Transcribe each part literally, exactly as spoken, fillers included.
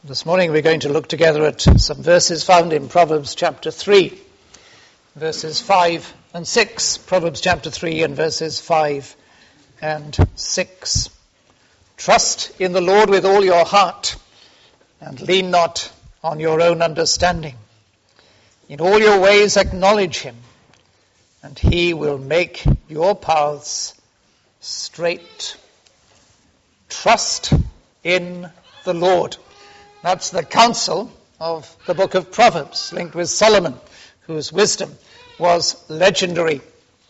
This morning we're going to look together at some verses found in Proverbs chapter three, verses five and six. Proverbs chapter three and verses five and six. Trust in the Lord with all your heart and lean not on your own understanding. In all your ways acknowledge him, and he will make your paths straight. Trust in the Lord. That's the counsel of the book of Proverbs, linked with Solomon, whose wisdom was legendary.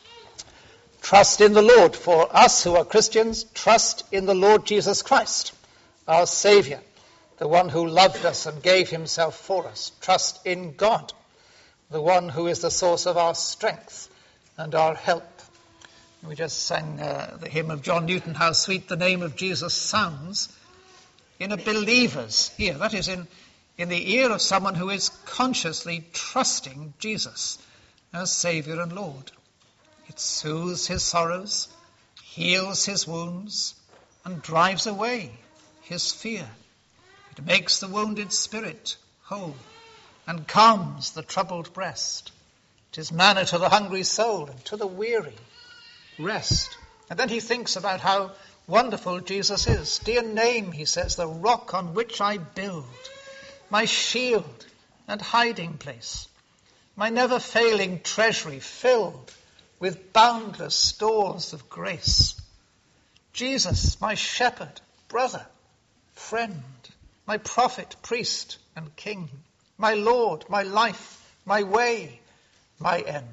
Trust in the Lord. For us who are Christians, trust in the Lord Jesus Christ, our Saviour, the one who loved us and gave himself for us. Trust in God, the one who is the source of our strength and our help. We just sang uh, the hymn of John Newton, How Sweet the Name of Jesus Sounds, in a believer's ear. That is, in, in the ear of someone who is consciously trusting Jesus as Saviour and Lord. It soothes his sorrows, heals his wounds, and drives away his fear. It makes the wounded spirit whole and calms the troubled breast. It is manna to the hungry soul, and to the weary rest. And then he thinks about how wonderful Jesus is. Dear name, he says, the rock on which I build, my shield and hiding place, my never-failing treasury filled with boundless stores of grace. Jesus, my shepherd, brother, friend, my prophet, priest, and king, my Lord, my life, my way, my end.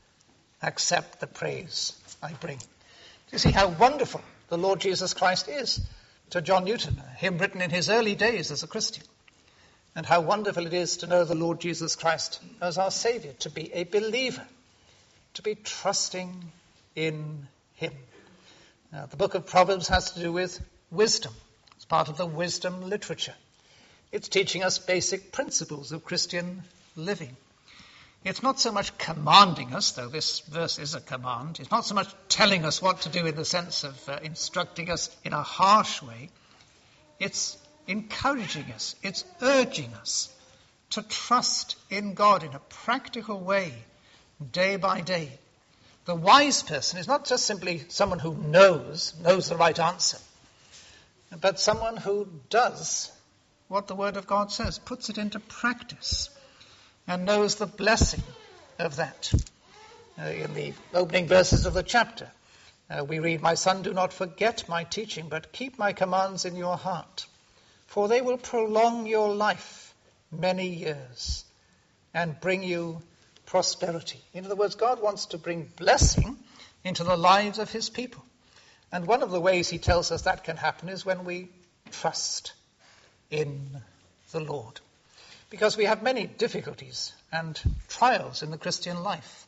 Accept the praise I bring. Do you see how wonderful the Lord Jesus Christ is to John Newton, a hymn written in his early days as a Christian? And how wonderful it is to know the Lord Jesus Christ as our Saviour, to be a believer, to be trusting in him. Now, the book of Proverbs has to do with wisdom. It's part of the wisdom literature. It's teaching us basic principles of Christian living. It's not so much commanding us, though this verse is a command. It's not so much telling us what to do in the sense of uh, instructing us in a harsh way. It's encouraging us. It's urging us to trust in God in a practical way, day by day. The wise person is not just simply someone who knows, knows the right answer, but someone who does what the Word of God says, puts it into practice, and knows the blessing of that. Uh, in the opening verses of the chapter, uh, we read, My son, do not forget my teaching, but keep my commands in your heart, for they will prolong your life many years and bring you prosperity. In other words, God wants to bring blessing into the lives of his people. And one of the ways he tells us that can happen is when we trust in the Lord. Because we have many difficulties and trials in the Christian life.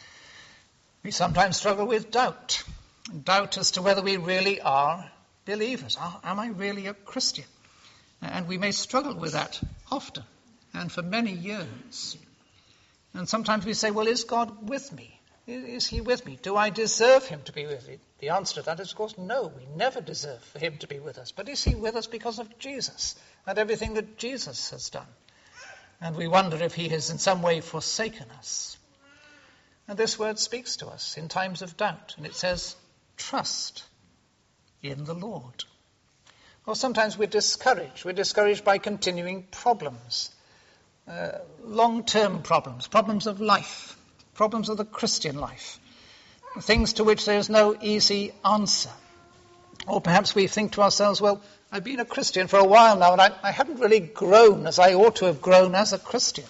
We sometimes struggle with doubt. Doubt as to whether we really are believers. Am I really a Christian? And we may struggle with that often and for many years. And sometimes we say, well, is God with me? Is he with me? Do I deserve him to be with me? The answer to that is, of course, no. We never deserve for him to be with us. But is he with us because of Jesus and everything that Jesus has done? And we wonder if he has in some way forsaken us. And this word speaks to us in times of doubt. And it says, trust in the Lord. Or sometimes we're discouraged. We're discouraged by continuing problems. Uh, long-term problems. Problems of life. Problems of the Christian life. Things to which there's no easy answer. Or perhaps we think to ourselves, well, I've been a Christian for a while now, and I, I haven't really grown as I ought to have grown as a Christian.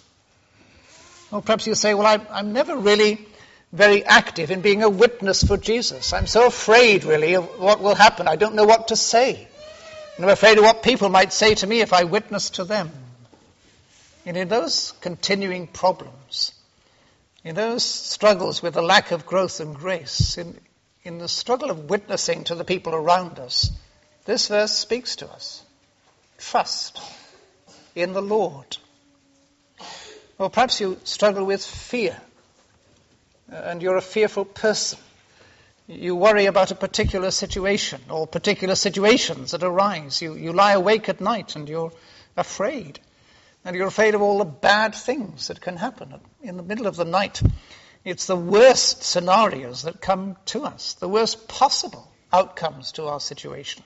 Or perhaps you say, well, I, I'm never really very active in being a witness for Jesus. I'm so afraid, really, of what will happen. I don't know what to say. And I'm afraid of what people might say to me if I witness to them. And in those continuing problems, in those struggles with the lack of growth and grace, in, in the struggle of witnessing to the people around us, this verse speaks to us. Trust in the Lord. Or perhaps you struggle with fear, and you're a fearful person. You worry about a particular situation or particular situations that arise. You, you lie awake at night and you're afraid. And you're afraid of all the bad things that can happen in the middle of the night. It's the worst scenarios that come to us, the worst possible outcomes to our situation.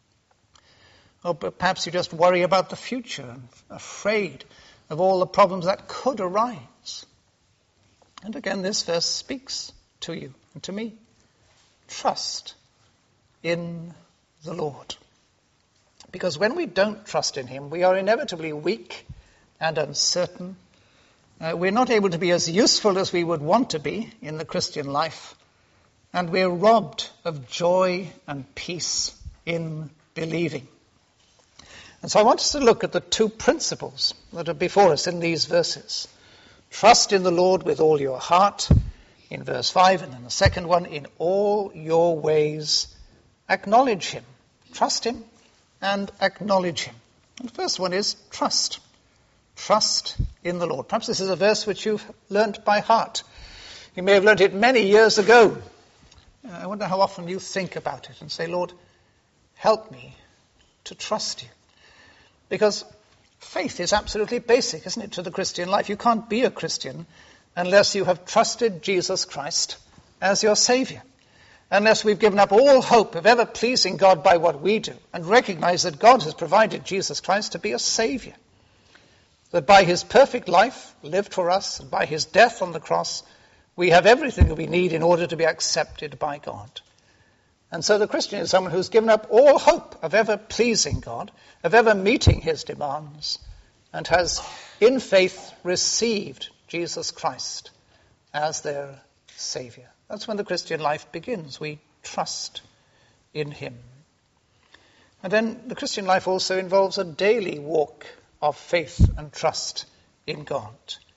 Or perhaps you just worry about the future and afraid of all the problems that could arise. And again, this verse speaks to you and to me. Trust in the Lord. Because when we don't trust in him, we are inevitably weak and uncertain. Uh, we're not able to be as useful as we would want to be in the Christian life. And we're robbed of joy and peace in believing. And so I want us to look at the two principles that are before us in these verses. Trust in the Lord with all your heart, in verse five, and then the second one, in all your ways, acknowledge him. Trust him and acknowledge him. And the first one is trust. Trust in the Lord. Perhaps this is a verse which you've learnt by heart. You may have learnt it many years ago. I wonder how often you think about it and say, Lord, help me to trust you. Because faith is absolutely basic, isn't it, to the Christian life. You can't be a Christian unless you have trusted Jesus Christ as your Saviour. Unless we've given up all hope of ever pleasing God by what we do and recognize that God has provided Jesus Christ to be a Saviour. That by his perfect life lived for us and by his death on the cross, we have everything that we need in order to be accepted by God. And so the Christian is someone who's given up all hope of ever pleasing God, of ever meeting his demands, and has in faith received Jesus Christ as their Saviour. That's when the Christian life begins. We trust in him. And then the Christian life also involves a daily walk of faith and trust in God.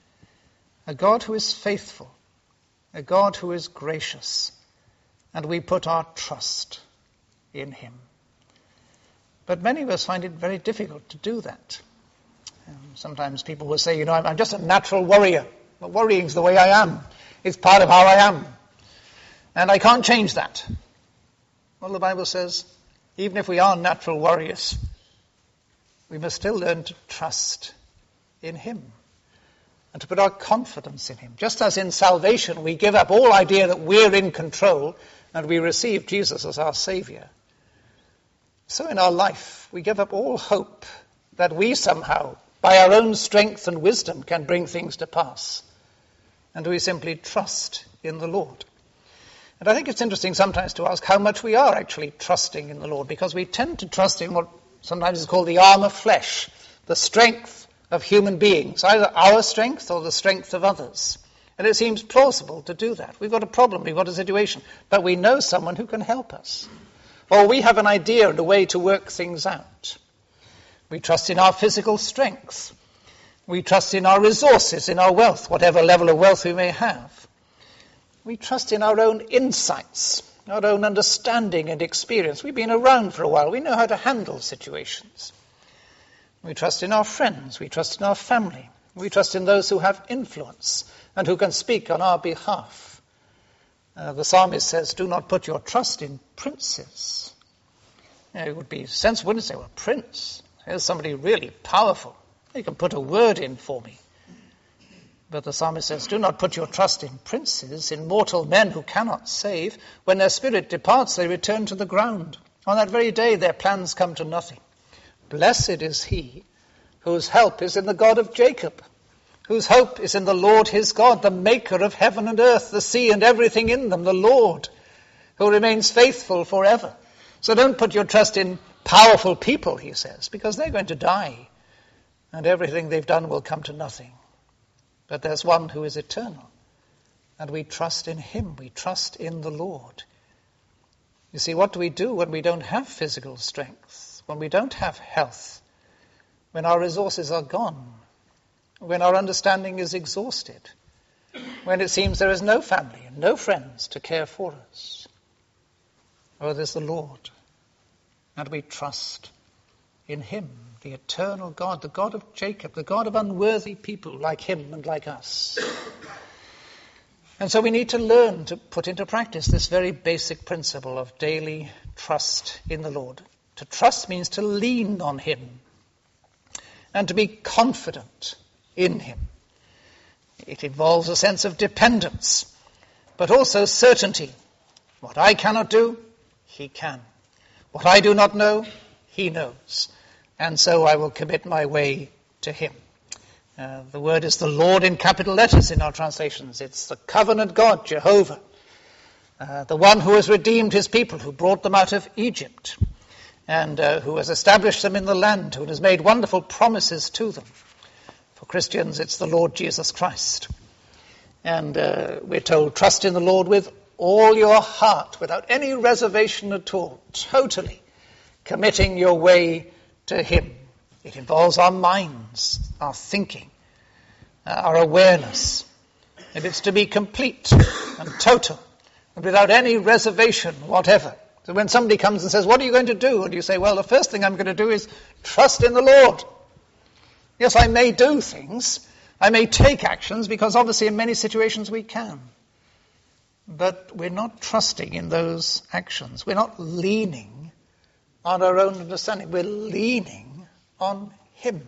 A God who is faithful, a God who is gracious, and we put our trust in him. But many of us find it very difficult to do that. Um, sometimes people will say, you know, I'm, I'm just a natural worrier. Well, worrying's the way I am. It's part of how I am. And I can't change that. Well, the Bible says, even if we are natural worriers, we must still learn to trust in him and to put our confidence in him. Just as in salvation we give up all idea that we're in control and we receive Jesus as our Saviour, so in our life we give up all hope that we somehow, by our own strength and wisdom, can bring things to pass. And we simply trust in the Lord. And I think it's interesting sometimes to ask how much we are actually trusting in the Lord, because we tend to trust in what sometimes is called the arm of flesh, the strength of human beings, either our strength or the strength of others. And it seems plausible to do that. We've got a problem, we've got a situation, but we know someone who can help us. Or we have an idea and a way to work things out. We trust in our physical strength. We trust in our resources, in our wealth, whatever level of wealth we may have. We trust in our own insights, our own understanding and experience. We've been around for a while. We know how to handle situations. We trust in our friends. We trust in our family. We trust in those who have influence and who can speak on our behalf. Uh, the psalmist says, do not put your trust in princes. You know, it would be sensible, wouldn't it, say, well, prince, here's somebody really powerful. He can put a word in for me. But the psalmist says, do not put your trust in princes, in mortal men who cannot save. When their spirit departs, they return to the ground. On that very day, their plans come to nothing. Blessed is he whose help is in the God of Jacob, whose hope is in the Lord his God, the maker of heaven and earth, the sea and everything in them, the Lord, who remains faithful forever. So don't put your trust in powerful people, he says, because they're going to die, and everything they've done will come to nothing. But there's one who is eternal, and we trust in him. We trust in the Lord. You see, what do we do when we don't have physical strength, when we don't have health, when our resources are gone, when our understanding is exhausted, when it seems there is no family and no friends to care for us? Oh, there's the Lord, and we trust in him, the eternal God, the God of Jacob, the God of unworthy people like him and like us. And so we need to learn to put into practice this very basic principle of daily trust in the Lord. To trust means to lean on him. and to be confident in him. It involves a sense of dependence, but also certainty. What I cannot do, he can. What I do not know, he knows. And so I will commit my way to him. Uh, the word is the Lord in capital letters in our translations. It's the covenant God, Jehovah, uh, the one who has redeemed his people, who brought them out of Egypt, and uh, who has established them in the land, who has made wonderful promises to them. For Christians, it's the Lord Jesus Christ. And uh, we're told, trust in the Lord with all your heart, without any reservation at all, totally committing your way to him. It involves our minds, our thinking, uh, our awareness. And it's to be complete and total, and without any reservation whatever. So when somebody comes and says, what are you going to do? And you say, well, the first thing I'm going to do is trust in the Lord. Yes, I may do things. I may take actions, because obviously in many situations we can. But we're not trusting in those actions. We're not leaning on our own understanding. We're leaning on him.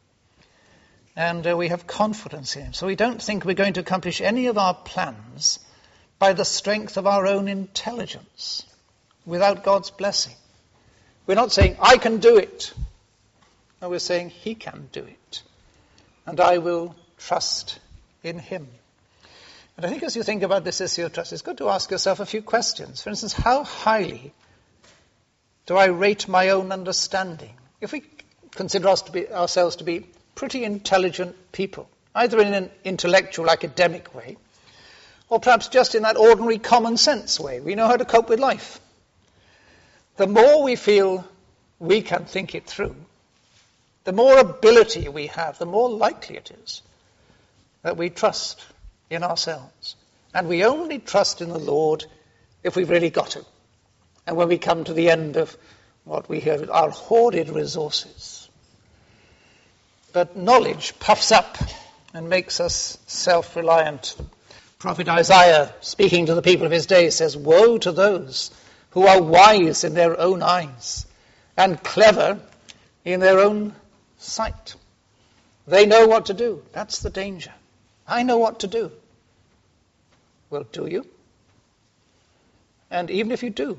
And uh, we have confidence in him. So we don't think we're going to accomplish any of our plans by the strength of our own intelligence, without God's blessing. We're not saying, I can do it. No, we're saying, he can do it. And I will trust in him. And I think as you think about this issue of trust, it's good to ask yourself a few questions. For instance, how highly do I rate my own understanding? If we consider us to be, ourselves to be pretty intelligent people, either in an intellectual, academic way, or perhaps just in that ordinary common sense way. We know how to cope with life. The more we feel we can think it through, the more ability we have, the more likely it is that we trust in ourselves. And we only trust in the Lord if we've really got to. And when we come to the end of what we have, our hoarded resources. But knowledge puffs up and makes us self-reliant. Prophet Isaiah, speaking to the people of his day, says, woe to those who are wise in their own eyes and clever in their own sight. They know what to do. That's the danger. I know what to do. Well, do you? And even if you do,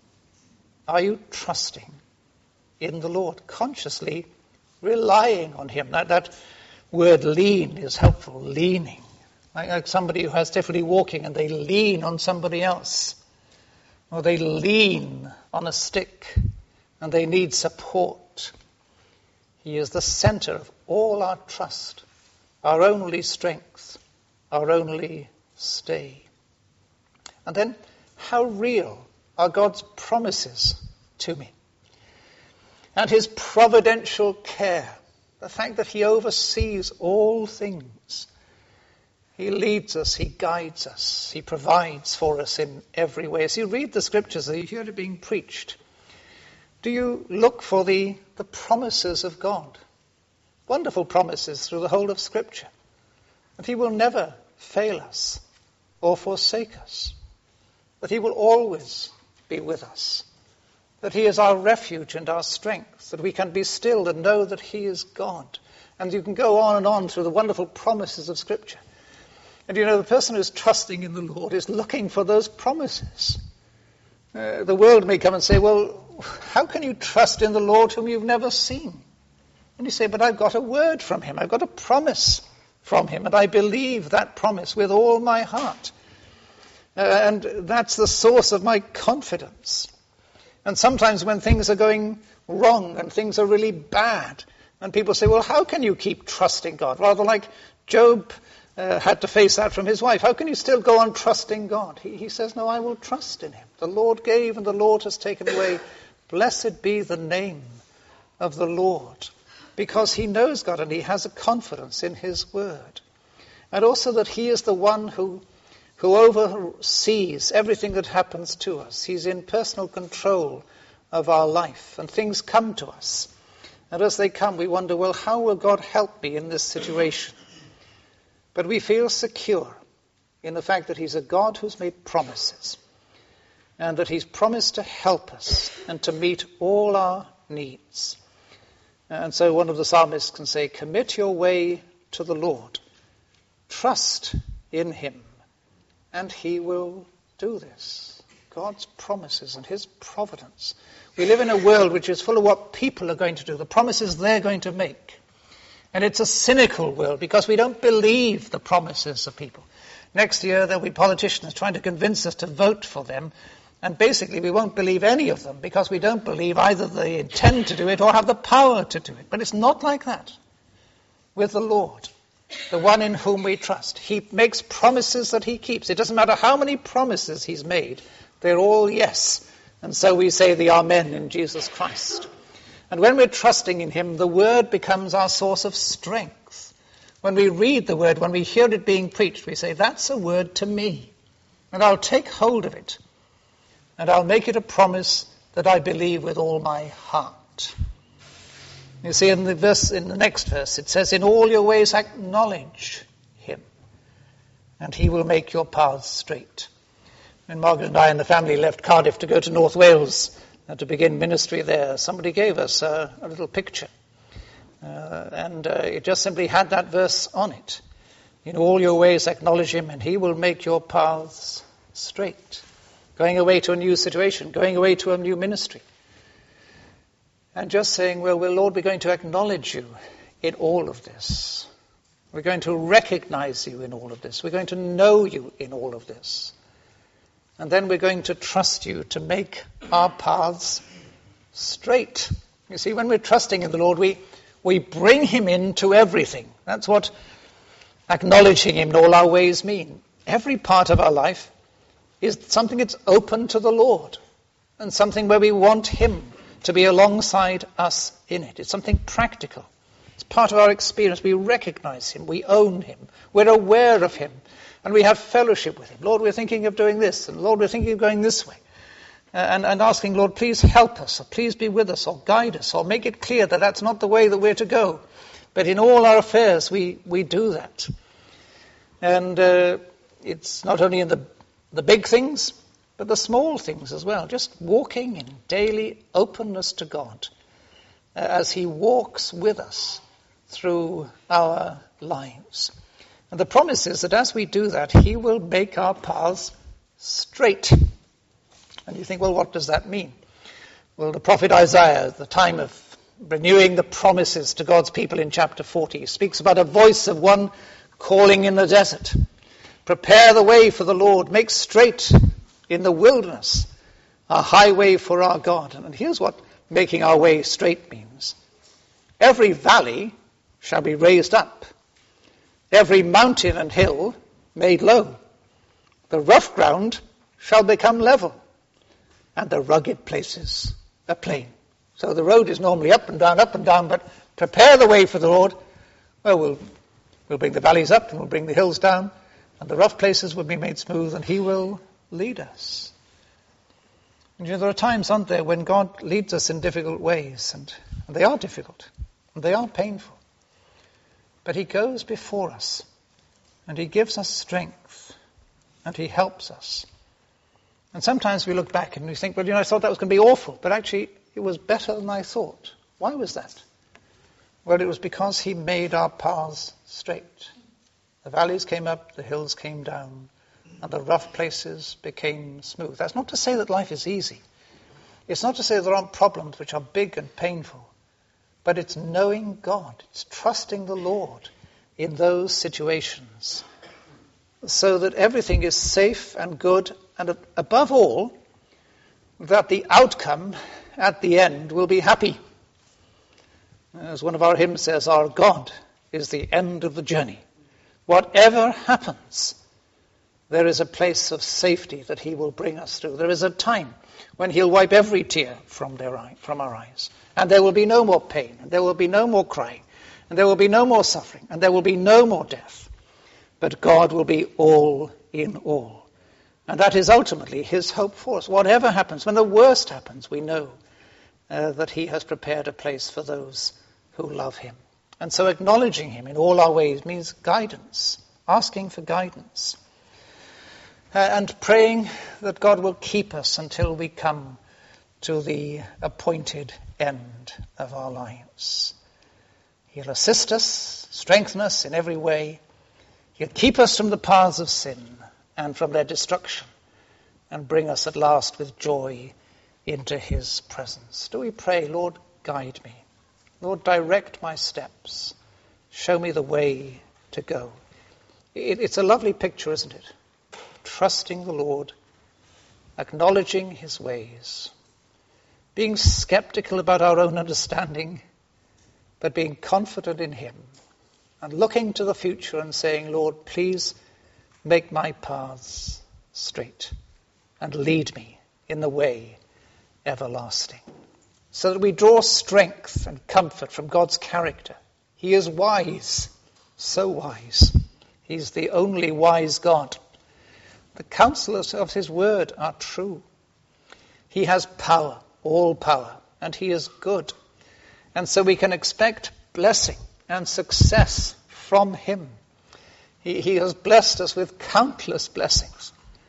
are you trusting in the Lord, consciously relying on him? That, that word lean is helpful, leaning. Like, like somebody who has difficulty walking and they lean on somebody else. Or they lean on a stick and they need support. He is the center of all our trust, our only strength, our only stay. And then, how real are God's promises to me? And his providential care, the fact that he oversees all things. He leads us, he guides us, he provides for us in every way. As you read the scriptures, as you hear it being preached, do you look for the, the promises of God? Wonderful promises through the whole of Scripture. That he will never fail us or forsake us. That he will always be with us. That he is our refuge and our strength. That we can be still and know that he is God. And you can go on and on through the wonderful promises of Scripture. And you know, the person who's trusting in the Lord is looking for those promises. Uh, the world may come and say, well, how can you trust in the Lord whom you've never seen? And you say, but I've got a word from him. I've got a promise from him. And I believe that promise with all my heart. Uh, and that's the source of my confidence. And sometimes when things are going wrong and things are really bad, and people say, well, how can you keep trusting God? Rather like Job uh, had to face that from his wife. How can you still go on trusting God? He, he says, no, I will trust in him. The Lord gave and the Lord has taken away. Blessed be the name of the Lord. Because he knows God and he has a confidence in his word. And also that he is the one who, who oversees everything that happens to us. He's in personal control of our life. And things come to us. And as they come, we wonder, well, how will God help me in this situation? But we feel secure in the fact that he's a God who's made promises. And that he's promised to help us and to meet all our needs. And so one of the psalmists can say, commit your way to the Lord. Trust in him, and he will do this. God's promises and his providence. We live in a world which is full of what people are going to do, the promises they're going to make. And it's a cynical world because we don't believe the promises of people. Next year there'll be politicians trying to convince us to vote for them, and basically we won't believe any of them because we don't believe either they intend to do it or have the power to do it. But it's not like that with the Lord, the one in whom we trust. He makes promises that he keeps. It doesn't matter how many promises he's made, they're all yes. And so we say the Amen in Jesus Christ. And when we're trusting in him, the word becomes our source of strength. When we read the word, when we hear it being preached, we say, that's a word to me. And I'll take hold of it. And I'll make it a promise that I believe with all my heart. You see, in the verse, in the next verse, it says, in all your ways acknowledge him, and he will make your paths straight. When Margaret and I and the family left Cardiff to go to North Wales uh, to begin ministry there, somebody gave us uh, a little picture. Uh, and uh, it just simply had that verse on it. In all your ways acknowledge him, and he will make your paths straight. Going away to a new situation, going away to a new ministry. And just saying, well, well, Lord, we're going to acknowledge you in all of this. We're going to recognize you in all of this. We're going to know you in all of this. And then we're going to trust you to make our paths straight. You see, when we're trusting in the Lord, we, we bring him into everything. That's what acknowledging him in all our ways mean. Every part of our life is something that's open to the Lord, and something where we want him to be alongside us in it. It's something practical. It's part of our experience. We recognize him. We own him. We're aware of him. And we have fellowship with him. Lord, we're thinking of doing this. And Lord, we're thinking of going this way. Uh, and, and asking, Lord, please help us. Or please be with us. Or guide us. Or make it clear that that's not the way that we're to go. But in all our affairs, we, we do that. And uh, it's not only in the, the big things, but the small things as well. Just walking in daily openness to God uh, as he walks with us through our lives. And the promise is that as we do that, he will make our paths straight. And you think, well, what does that mean? Well, the prophet Isaiah, at the time of renewing the promises to God's people in chapter forty, speaks about a voice of one calling in the desert. Prepare the way for the Lord, make straight in the wilderness a highway for our God. And here's what making our way straight means. Every valley shall be raised up, every mountain and hill made low. The rough ground shall become level, and the rugged places a plain. So the road is normally up and down, up and down, but prepare the way for the Lord. Well, we'll, we'll bring the valleys up and we'll bring the hills down, and the rough places will be made smooth, and he will lead us. And you know, there are times, aren't there, when God leads us in difficult ways, and, and they are difficult, and they are painful. But he goes before us, and he gives us strength, and he helps us. And sometimes we look back and we think, well, you know, I thought that was going to be awful, but actually it was better than I thought. Why was that? Well, it was because he made our paths straight. The valleys came up, the hills came down, and the rough places became smooth. That's not to say that life is easy. It's not to say there aren't problems which are big and painful. But it's knowing God. It's trusting the Lord in those situations so that everything is safe and good, and above all, that the outcome at the end will be happy. As one of our hymns says, our God is the end of the journey. Whatever happens, there is a place of safety that he will bring us through. There is a time when he'll wipe every tear from their eye, from our eyes. And there will be no more pain, and there will be no more crying, and there will be no more suffering, and there will be no more death. But God will be all in all. And that is ultimately his hope for us. Whatever happens, when the worst happens, we know uh, that he has prepared a place for those who love him. And so acknowledging him in all our ways means guidance, asking for guidance, uh, and praying that God will keep us until we come to the appointed end of our lives. He'll assist us, strengthen us in every way. He'll keep us from the paths of sin and from their destruction, and bring us at last with joy into his presence. Do we pray, Lord, guide me. Lord, direct my steps. Show me the way to go. It, it's a lovely picture, isn't it? Trusting the Lord, acknowledging his ways, being skeptical about our own understanding, but being confident in him, and looking to the future and saying, Lord, please make my paths straight and lead me in the way everlasting. So that we draw strength and comfort from God's character. He is wise, so wise. He's the only wise God. The counsels of his word are true. He has power, all power, and he is good. And so we can expect blessing and success from him. He, he has blessed us with countless blessings.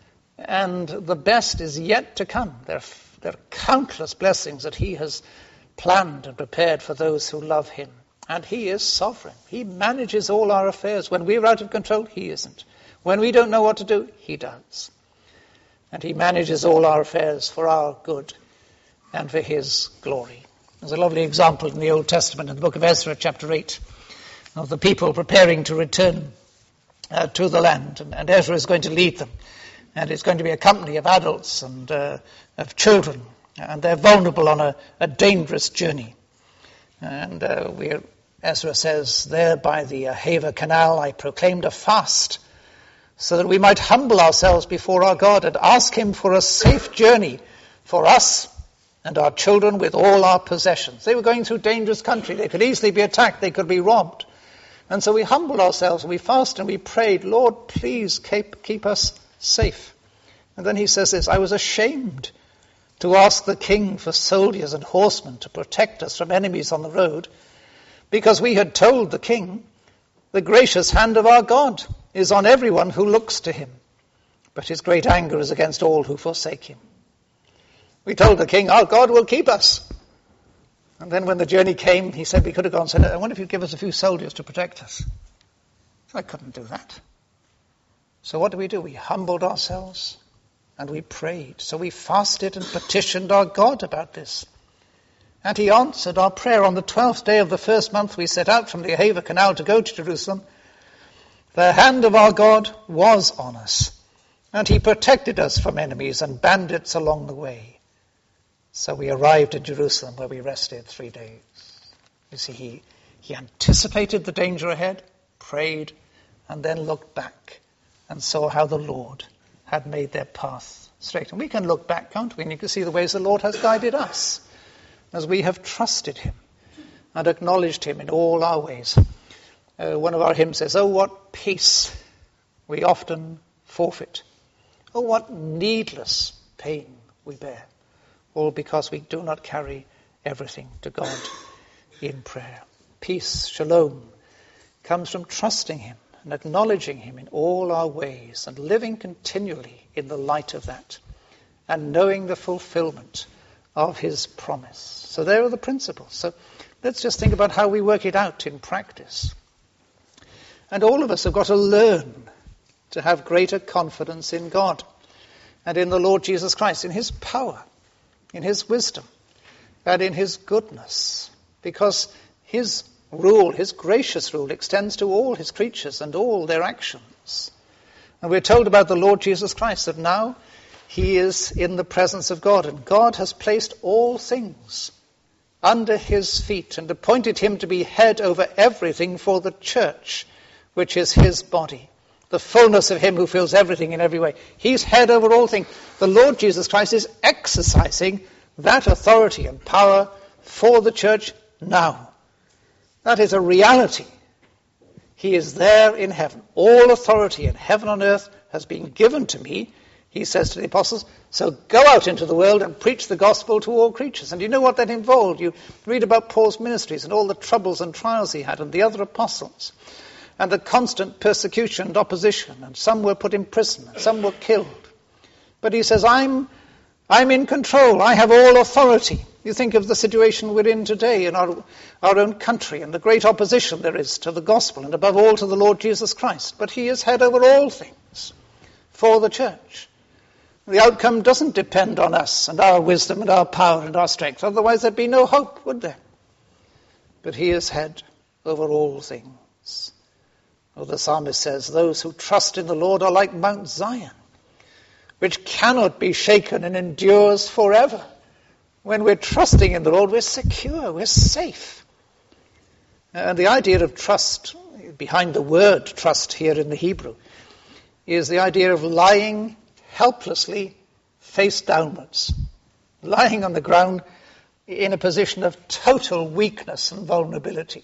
And the best is yet to come. There, there are countless blessings that he has planned and prepared for those who love him. And he is sovereign. He manages all our affairs. When we're out of control, he isn't. When we don't know what to do, he does. And he manages all our affairs for our good and for his glory. There's a lovely example in the Old Testament, in the book of Ezra, chapter eight, of the people preparing to return uh, to the land. And, and Ezra is going to lead them. And it's going to be a company of adults and uh, of children. And they're vulnerable on a, a dangerous journey. And uh, we're, Ezra says, there by the Ahava Canal I proclaimed a fast, so that we might humble ourselves before our God and ask him for a safe journey for us and our children with all our possessions. They were going through dangerous country. They could easily be attacked. They could be robbed. And so we humbled ourselves, and we fasted, and we prayed, Lord, please keep, keep us safe. And then he says this, I was ashamed to ask the king for soldiers and horsemen to protect us from enemies on the road, because we had told the king, the gracious hand of our God is on everyone who looks to him, but his great anger is against all who forsake him. We told the king, our God will keep us. And then when the journey came, he said we could have gone and said, I wonder if you'd give us a few soldiers to protect us. I couldn't do that. So what do we do? We humbled ourselves and we prayed. So we fasted and petitioned our God about this. And he answered our prayer. On the twelfth day of the first month, we set out from the Ahava Canal to go to Jerusalem. The hand of our God was on us, and he protected us from enemies and bandits along the way. So we arrived in Jerusalem, where we rested three days. You see, he, he anticipated the danger ahead, prayed, and then looked back and saw how the Lord had made their path straight. And we can look back, can't we? And you can see the ways the Lord has guided us as we have trusted him and acknowledged him in all our ways. Uh, one of our hymns says, oh, what peace we often forfeit. Oh, what needless pain we bear. All because we do not carry everything to God in prayer. Peace, shalom, comes from trusting him and acknowledging him in all our ways and living continually in the light of that and knowing the fulfillment of his promise. So there are the principles. So let's just think about how we work it out in practice. And all of us have got to learn to have greater confidence in God and in the Lord Jesus Christ, in his power, in his wisdom, and in his goodness, because his rule, his gracious rule, extends to all his creatures and all their actions. And we're told about the Lord Jesus Christ that now he is in the presence of God, and God has placed all things under his feet and appointed him to be head over everything for the church, which is his body, the fullness of him who fills everything in every way. He's head over all things. The Lord Jesus Christ is exercising that authority and power for the church now. That is a reality. He is there in heaven. All authority in heaven and earth has been given to me, he says to the apostles, so go out into the world and preach the gospel to all creatures. And you know what that involved. You read about Paul's ministries and all the troubles and trials he had, and the other apostles, and the constant persecution and opposition, and some were put in prison, and some were killed. But he says, I'm, I'm in control. I have all authority You think of the situation we're in today in our, our own country and the great opposition there is to the gospel and above all to the Lord Jesus Christ. But he is head over all things for the church. The outcome doesn't depend on us and our wisdom and our power and our strength. Otherwise there'd be no hope, would there? But he is head over all things. Well, the psalmist says, those who trust in the Lord are like Mount Zion, which cannot be shaken and endures forever. When we're trusting in the Lord, we're secure, we're safe. And the idea of trust, behind the word trust here in the Hebrew, is the idea of lying helplessly face downwards, lying on the ground in a position of total weakness and vulnerability.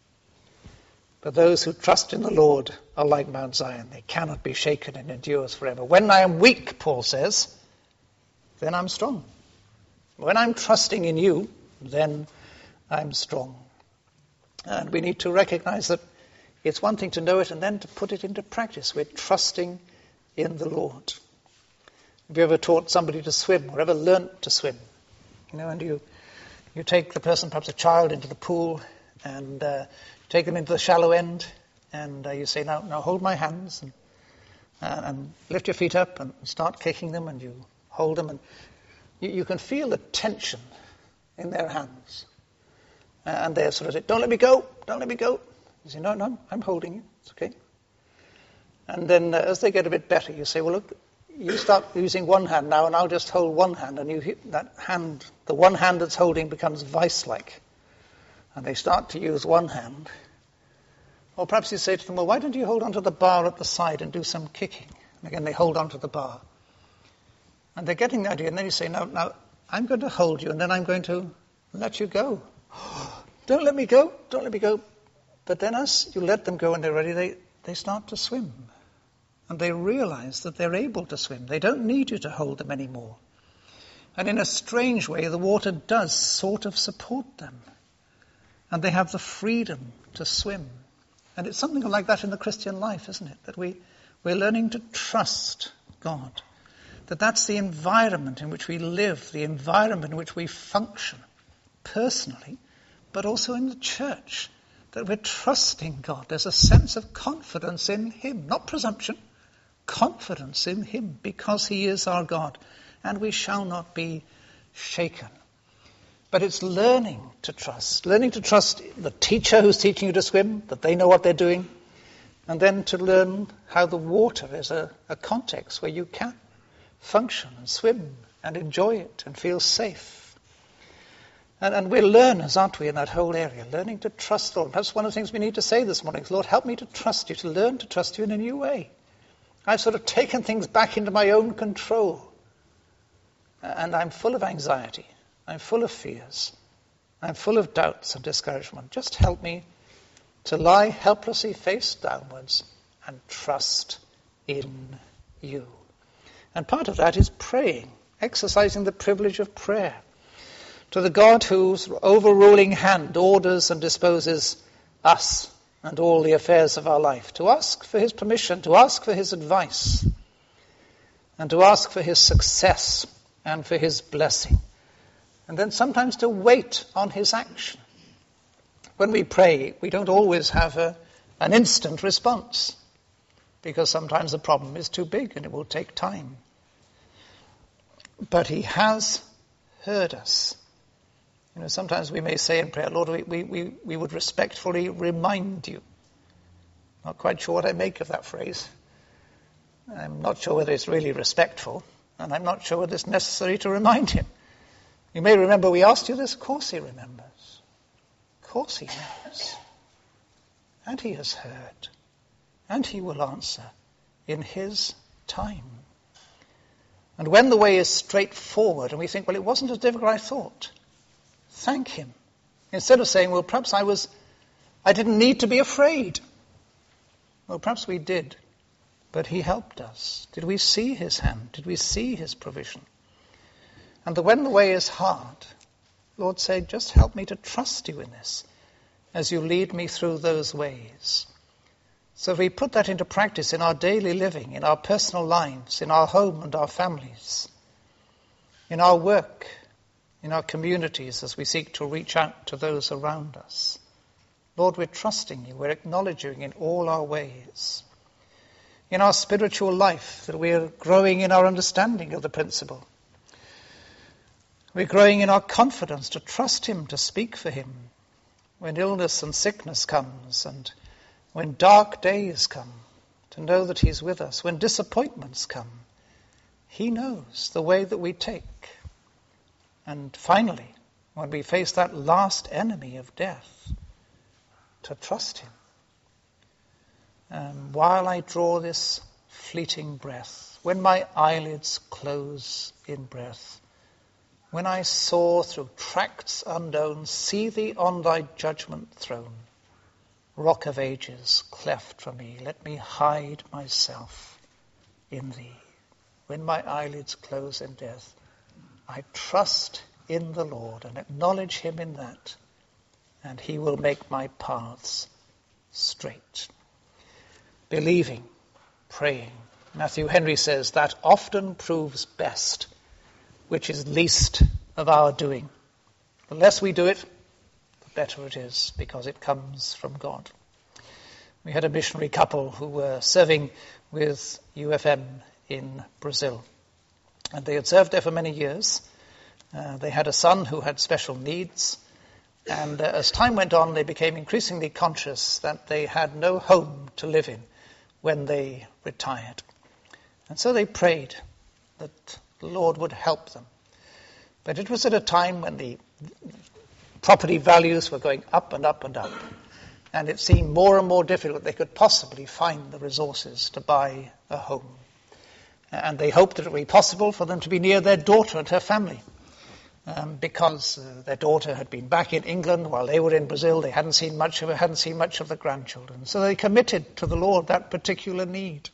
But those who trust in the Lord are like Mount Zion. They cannot be shaken and endures forever. When I am weak, Paul says, then I'm strong. When I'm trusting in you, then I'm strong. And we need to recognize that it's one thing to know it and then to put it into practice. We're trusting in the Lord. Have you ever taught somebody to swim or ever learnt to swim? You know, and you, you take the person, perhaps a child, into the pool and uh, take them into the shallow end and uh, you say, now, now hold my hands and, uh, and lift your feet up and start kicking them, and you hold them and You, you can feel the tension in their hands. Uh, and they're sort of saying, don't let me go, don't let me go. You say, no, no, I'm holding you, it's okay. And then uh, as they get a bit better, you say, well, look, you start using one hand now, and I'll just hold one hand. And you hit that hand, the one hand that's holding becomes vice-like. And they start to use one hand. Or perhaps you say to them, well, why don't you hold onto the bar at the side and do some kicking? And again, they hold onto the bar. And they're getting the idea, and then you say, no, now, I'm going to hold you, and then I'm going to let you go. Don't let me go, don't let me go. But then as you let them go and they're ready, they, they start to swim. And they realize that they're able to swim. They don't need you to hold them anymore. And in a strange way, the water does sort of support them. And they have the freedom to swim. And it's something like that in the Christian life, isn't it? That we, we're learning to trust God. That that's the environment in which we live, the environment in which we function, personally, but also in the church. That we're trusting God. There's a sense of confidence in him, not presumption, confidence in him, because he is our God, and we shall not be shaken. But it's learning to trust, learning to trust the teacher who's teaching you to swim, that they know what they're doing, and then to learn how the water is a, a context where you can function and swim and enjoy it and feel safe. And, and we're learners, aren't we, in that whole area, learning to trust the Lord. That's one of the things we need to say this morning. Lord, help me to trust you, to learn to trust you in a new way. I've sort of taken things back into my own control. And I'm full of anxiety. I'm full of fears. I'm full of doubts and discouragement. Just help me to lie helplessly face downwards and trust in you. And part of that is praying, exercising the privilege of prayer to the God whose overruling hand orders and disposes us and all the affairs of our life, to ask for his permission, to ask for his advice, and to ask for his success and for his blessing. And then sometimes to wait on his action. When we pray, we don't always have a, an instant response, because sometimes the problem is too big and it will take time. But he has heard us. You know, sometimes we may say in prayer, Lord, we, we, we would respectfully remind you. Not quite sure what I make of that phrase. I'm not sure whether it's really respectful, and I'm not sure whether it's necessary to remind him. You may remember we asked you this. Of course he remembers. Of course he knows. And he has heard. And he will answer in his time. And when the way is straightforward and we think, well, it wasn't as difficult as I thought, thank him. Instead of saying, well, perhaps I was, I didn't need to be afraid. Well, perhaps we did, but he helped us. Did we see his hand? Did we see his provision? And the, when the way is hard, Lord, say, just help me to trust you in this as you lead me through those ways. So if we put that into practice in our daily living, in our personal lives, in our home and our families, in our work, in our communities as we seek to reach out to those around us. Lord, we're trusting you. We're acknowledging in all our ways. In our spiritual life, that we're growing in our understanding of the principle. We're growing in our confidence to trust him, to speak for him. When illness and sickness comes, and when dark days come, to know that he's with us. When disappointments come, he knows the way that we take. And finally, when we face that last enemy of death, to trust him. Um, while I draw this fleeting breath, when my eyelids close in breath, when I soar through tracts unknown, see thee on thy judgment throne, Rock of ages, cleft for me, let me hide myself in thee. When my eyelids close in death, I trust in the Lord and acknowledge him in that, and he will make my paths straight. Believing, praying. Matthew Henry says that often proves best, which is least of our doing. The less we do it, the better it is, because it comes from God. We had a missionary couple who were serving with U F M in Brazil. And they had served there for many years. Uh, they had a son who had special needs. And uh, as time went on, they became increasingly conscious that they had no home to live in when they retired. And so they prayed that the Lord would help them. But it was at a time when the property values were going up and up and up. And it seemed more and more difficult they could possibly find the resources to buy a home. And they hoped that it would be possible for them to be near their daughter and her family. Um, because uh, their daughter had been back in England while they were in Brazil. They hadn't seen much of her, hadn't seen much of the grandchildren. So they committed to the Lord that particular need.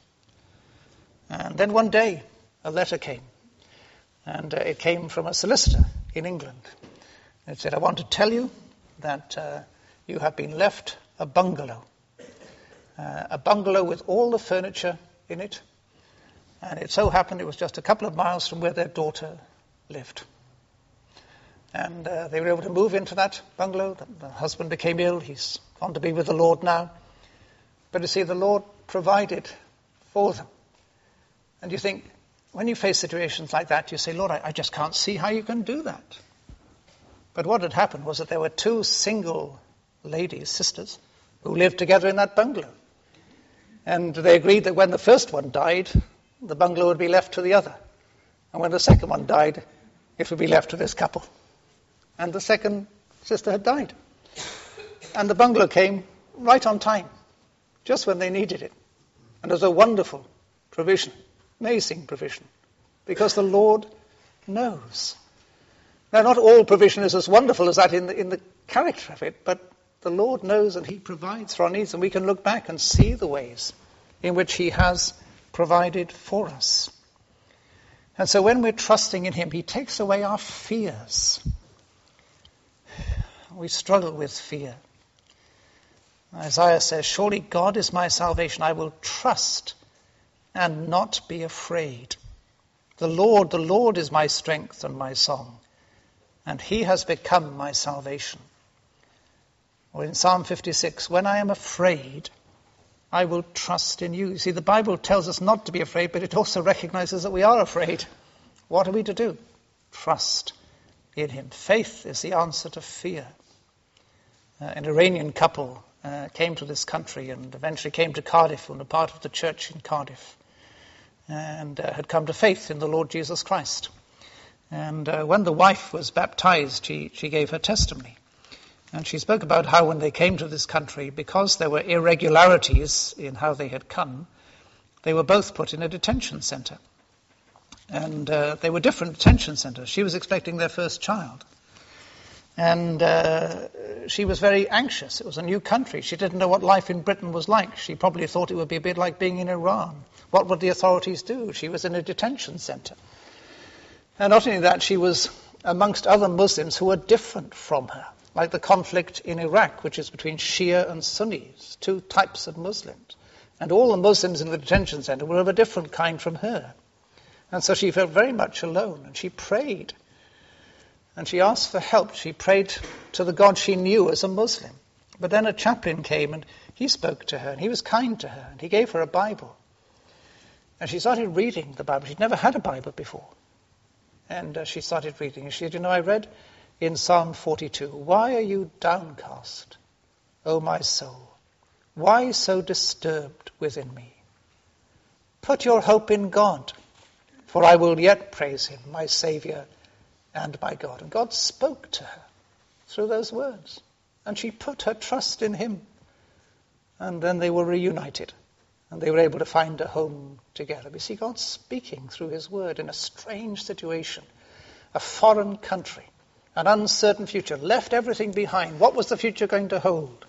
And then one day, a letter came. And uh, it came from a solicitor in England. It said, I want to tell you that uh, you have been left a bungalow. Uh, a bungalow with all the furniture in it. And it so happened it was just a couple of miles from where their daughter lived. And uh, they were able to move into that bungalow. The, the husband became ill. He's gone to be with the Lord now. But you see, the Lord provided for them. And you think, when you face situations like that, you say, Lord, I, I just can't see how you can do that. But what had happened was that there were two single ladies, sisters, who lived together in that bungalow. And they agreed that when the first one died, the bungalow would be left to the other. And when the second one died, it would be left to this couple. And the second sister had died. And the bungalow came right on time, just when they needed it. And it was a wonderful provision, amazing provision, because the Lord knows. Now, not all provision is as wonderful as that in the, in the character of it, but the Lord knows and he provides for our needs, and we can look back and see the ways in which he has provided for us. And so when we're trusting in him, he takes away our fears. We struggle with fear. Isaiah says, surely God is my salvation. I will trust and not be afraid. The Lord, the Lord is my strength and my song, and he has become my salvation. Or in Psalm fifty-six, when I am afraid, I will trust in you. You see, the Bible tells us not to be afraid, but it also recognizes that we are afraid. What are we to do? Trust in him. Faith is the answer to fear. Uh, an Iranian couple uh, came to this country and eventually came to Cardiff and a part of the church in Cardiff, and uh, had come to faith in the Lord Jesus Christ. And uh, when the wife was baptized, she, she gave her testimony. And she spoke about how when they came to this country, because there were irregularities in how they had come, they were both put in a detention center. And uh, they were different detention centers. She was expecting their first child. And uh, she was very anxious. It was a new country. She didn't know what life in Britain was like. She probably thought it would be a bit like being in Iran. What would the authorities do? She was in a detention center. And not only that, she was amongst other Muslims who were different from her, like the conflict in Iraq, which is between Shia and Sunnis, two types of Muslims. And all the Muslims in the detention center were of a different kind from her. And so she felt very much alone, and she prayed. And she asked for help. She prayed to the God she knew as a Muslim. But then a chaplain came and he spoke to her and he was kind to her and he gave her a Bible. And she started reading the Bible. She'd never had a Bible before. And uh, she started reading. And she said, you know, I read in Psalm forty-two, why are you downcast, O my soul? Why so disturbed within me? Put your hope in God, for I will yet praise him, my Saviour and my God. And God spoke to her through those words. And she put her trust in him. And then they were reunited. And they were able to find a home together. We see God speaking through his word in a strange situation. A foreign country. An uncertain future. Left everything behind. What was the future going to hold?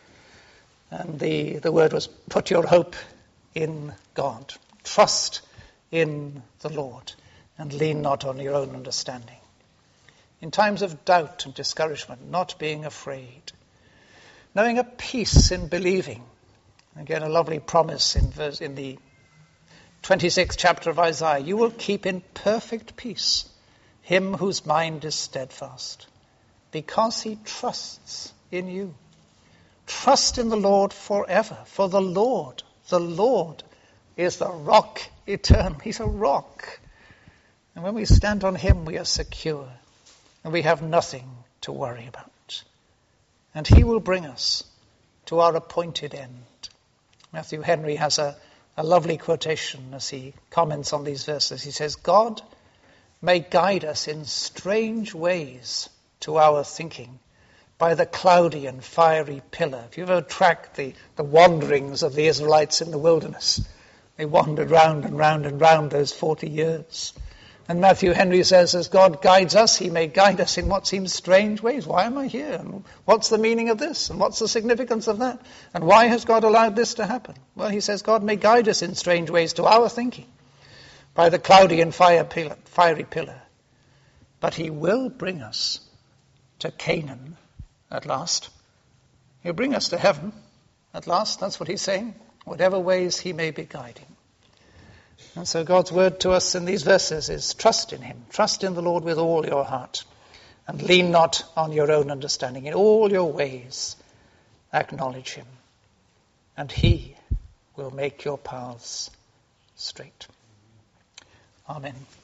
And the, the word was, put your hope in God. Trust in the Lord. And lean not on your own understanding. In times of doubt and discouragement, not being afraid. Knowing a peace in believing. Again, a lovely promise in, verse, in the twenty-sixth chapter of Isaiah. You will keep in perfect peace him whose mind is steadfast, because he trusts in you. Trust in the Lord forever, for the Lord, the Lord is the rock eternal. He's a rock. And when we stand on him, we are secure. And we have nothing to worry about. And he will bring us to our appointed end. Matthew Henry has a, a lovely quotation as he comments on these verses. He says, God may guide us in strange ways to our thinking by the cloudy and fiery pillar. If you've ever tracked the, the wanderings of the Israelites in the wilderness, they wandered round and round and round those forty years. And Matthew Henry says, as God guides us, he may guide us in what seems strange ways. Why am I here? And what's the meaning of this? And what's the significance of that? And why has God allowed this to happen? Well, he says God may guide us in strange ways to our thinking by the cloudy and fire pillar, fiery pillar. But he will bring us to Canaan at last. He'll bring us to heaven at last. That's what he's saying. Whatever ways he may be guiding. And so God's word to us in these verses is trust in him. Trust in the Lord with all your heart. And lean not on your own understanding. In all your ways acknowledge him. And he will make your paths straight. Amen.